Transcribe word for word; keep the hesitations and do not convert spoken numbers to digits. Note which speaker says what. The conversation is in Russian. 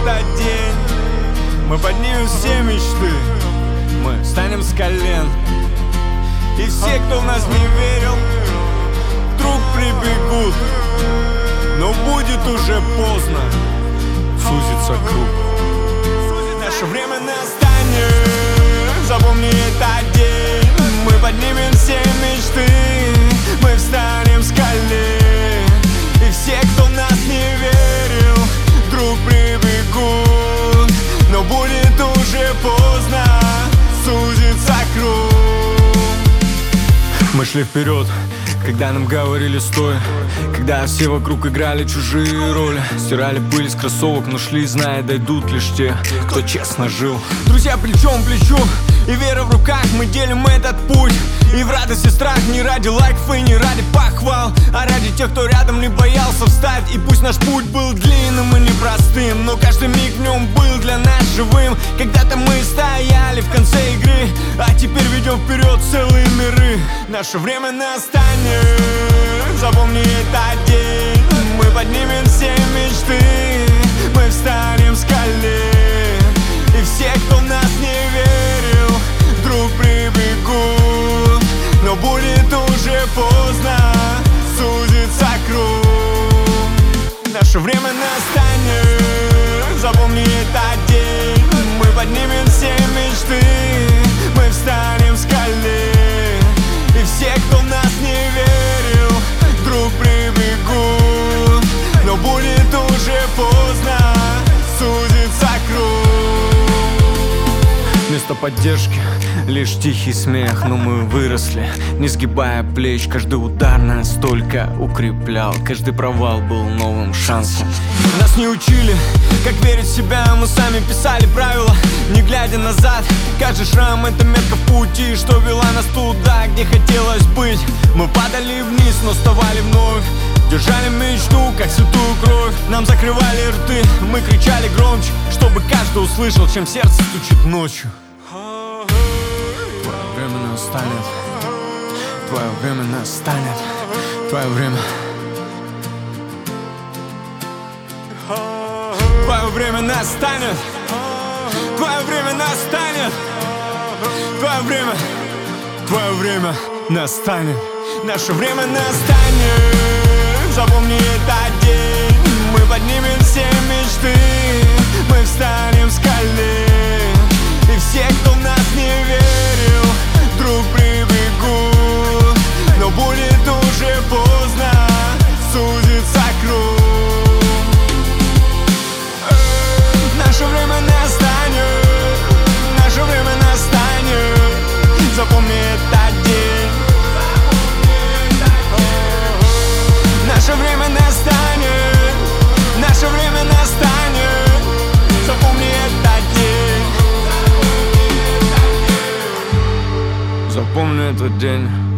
Speaker 1: этот день мы поднимем все мечты, мы встанем с колен. И все, кто в нас не верил, вдруг прибегут. Но будет уже поздно, сузится круг. Наше время настанет, запомни этот день. Мы поднимем все мечты, мы встанем с колен. И все, кто в нас не верил, вдруг прибегут. Но будет уже поздно, сузится круг. Мы шли вперед, когда нам говорили стой, когда все вокруг играли чужие роли, стирали пыль с кроссовок, но шли, зная, дойдут лишь те, кто честно жил. Друзья плечом к плечу и вера в руках, мы делим этот путь. И в радости страх не ради лайков и не ради похвал, а ради тех, кто рядом не боялся встать. И пусть наш путь был длинным и непростым, но каждый миг в нем был для нас живым. Когда-то мы стояли в конце игры, а теперь ведем вперед целые миры. Наше время настанет, запомни этот день. Мы поднимем все мечты, мы встанем с колен. И все, кто в нас не верил, вдруг прибегут. Но будет уже поздно, сузится круг. Наше время настанет, запомни этот день. Мы поднимем все мечты, мы встанем с колен. И все, кто в нас не верил, вдруг прибегут. Но будет уже поздно, сузится круг. Вместо поддержки лишь тихий смех, но мы выросли, не сгибая плеч. Каждый удар нас только укреплял, каждый провал был новым шансом. Нас не учили, как верить в себя, мы сами писали правила, не глядя назад. Каждый шрам — это метка в пути, что вела нас туда, где хотелось быть. Мы падали вниз, но вставали вновь, держали мечту, как святую кровь. Нам закрывали рты, мы кричали громче, чтобы каждый услышал, чем сердце стучит ночью. Твое время настанет, твое время настанет, твое время. Твое время настанет, твое время настанет, твое время, твое время настанет. Наше время настанет, запомни этот день. Мы поднимем все мечты, мы встанем с колен. И все, кто в нас не верил, вдруг прибегут. Но будет уже поздно, сузится круг. Наше время настанет, наше время настанет. Запомни этот день. Наше время настанет, наше время настанет. Запомни этот день. Запомни этот день.